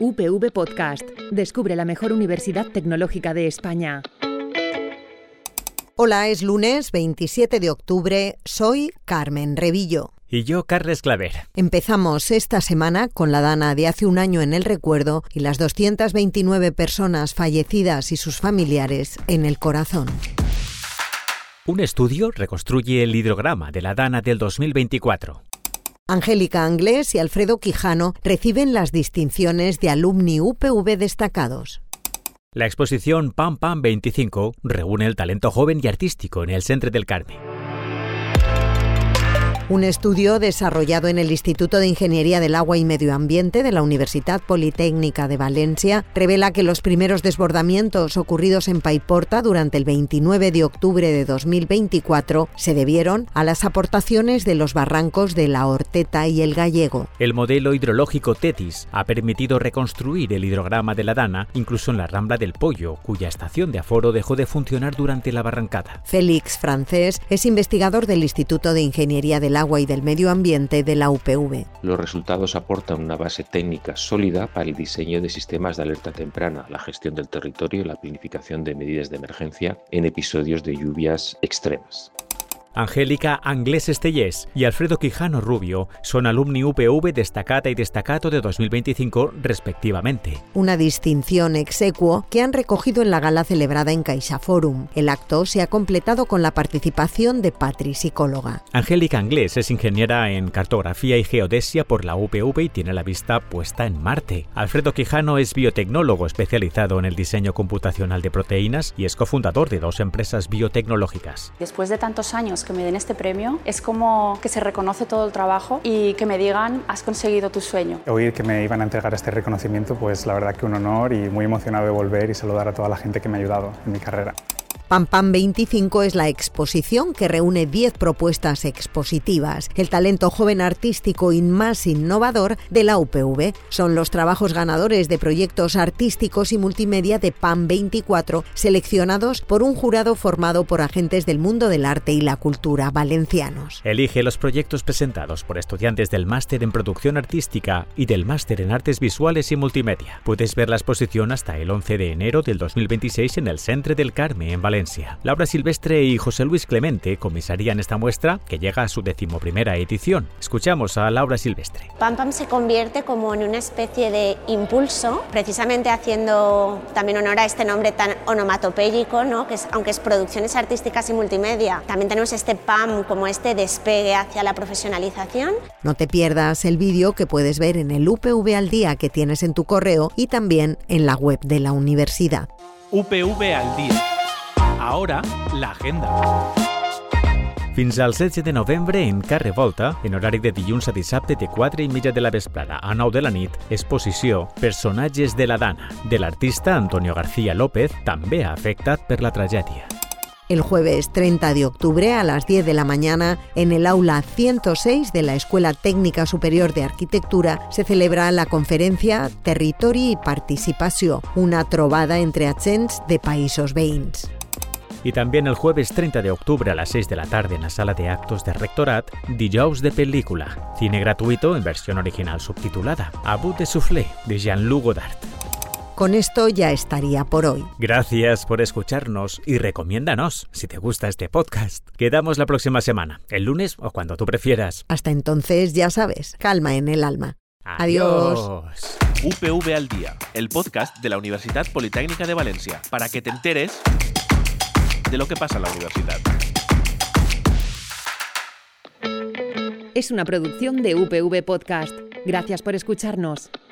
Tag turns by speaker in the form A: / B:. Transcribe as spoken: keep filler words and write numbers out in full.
A: U P V Podcast. Descubre la mejor universidad tecnológica de España.
B: Hola, es lunes veintisiete de octubre. Soy Carmen Revillo.
C: Y yo, Carles Claver.
B: Empezamos esta semana con la Dana de hace un año en el recuerdo y las doscientas veintinueve personas fallecidas y sus familiares en el corazón.
C: Un estudio reconstruye el hidrograma de la Dana del dos mil veinticuatro.
B: Angélica Anglés y Alfredo Quijano reciben las distinciones de Alumni U P V destacados.
C: La exposición Pam Pam veinticinco reúne el talento joven y artístico en el Centre del Carme.
B: Un estudio desarrollado en el Instituto de Ingeniería del Agua y Medio Ambiente de la Universidad Politécnica de Valencia revela que los primeros desbordamientos ocurridos en Paiporta durante el veintinueve de octubre de dos mil veinticuatro se debieron a las aportaciones de los barrancos de la Horteta y el Gallego.
C: El modelo hidrológico TETIS ha permitido reconstruir el hidrograma de la Dana, incluso en la Rambla del Pollo, cuya estación de aforo dejó de funcionar durante la barrancada.
B: Félix Francés es investigador del Instituto de Ingeniería del Agua y del Medio Ambiente de la U P V.
D: Los resultados aportan una base técnica sólida para el diseño de sistemas de alerta temprana, la gestión del territorio y la planificación de medidas de emergencia en episodios de lluvias extremas.
C: Angélica Anglés Estellés y Alfredo Quijano Rubio son alumni U P V destacata y destacato de dos mil veinticinco respectivamente.
B: Una distinción ex aequo que han recogido en la gala celebrada en CaixaForum. El acto se ha completado con la participación de Patri, psicóloga.
C: Angélica Anglés es ingeniera en cartografía y geodesia por la U P V y tiene la vista puesta en Marte. Alfredo Quijano es biotecnólogo especializado en el diseño computacional de proteínas y es cofundador de dos empresas biotecnológicas.
E: Después de tantos años que me den este premio, es como que se reconoce todo el trabajo y que me digan, has conseguido tu sueño.
F: Oír que me iban a entregar este reconocimiento, pues la verdad que un honor y muy emocionado de volver y saludar a toda la gente que me ha ayudado en mi carrera.
B: Pam Pam veinticinco es la exposición que reúne diez propuestas expositivas. El talento joven artístico y más innovador de la U P V son los trabajos ganadores de proyectos artísticos y multimedia de Pam veinticuatro, seleccionados por un jurado formado por agentes del mundo del arte y la cultura valencianos.
C: Elige los proyectos presentados por estudiantes del Máster en Producción Artística y del Máster en Artes Visuales y Multimedia. Puedes ver la exposición hasta el once de enero del dos mil veintiséis en el Centre del Carme, en Valencia. Laura Silvestre y José Luis Clemente comisarían esta muestra que llega a su decimoprimera edición. Escuchamos a Laura Silvestre.
G: Pam Pam se convierte como en una especie de impulso, precisamente haciendo también honor a este nombre tan onomatopéyico, ¿no? Que es, aunque es producciones artísticas y multimedia, también tenemos este Pam como este despegue hacia la profesionalización.
B: No te pierdas el vídeo que puedes ver en el U P V al día que tienes en tu correo y también en la web de la universidad.
H: U P V al día. Ahora, la agenda.
C: Fins al setze de novembre, en Carrer Volta, en horari de dilluns a dissabte de quatre i mitja de la vesprada a nou de la nit, exposició Personatges de la Dana, de l'artista Antonio García López, també afectat per la tragèdia.
B: El jueves treinta de octubre a las diez de la mañana, en el aula ciento seis de la Escuela Técnica Superior de Arquitectura, se celebra la conferencia Territori i Participació, una trobada entre agents de països veïns.
C: Y también el jueves treinta de octubre a las seis de la tarde en la sala de actos de Rectorat, Dijous de Película, cine gratuito en versión original subtitulada, A bout de soufflé, de Jean-Luc Godard.
B: Con esto ya estaría por hoy.
C: Gracias por escucharnos y recomiéndanos si te gusta este podcast. Quedamos la próxima semana, el lunes o cuando tú prefieras.
B: Hasta entonces, ya sabes, calma en el alma.
C: Adiós.
B: Adiós.
H: U P V al día, el podcast de la Universidad Politécnica de Valencia, para que te enteres de lo que pasa en la universidad.
A: Es una producción de U P V Podcast. Gracias por escucharnos.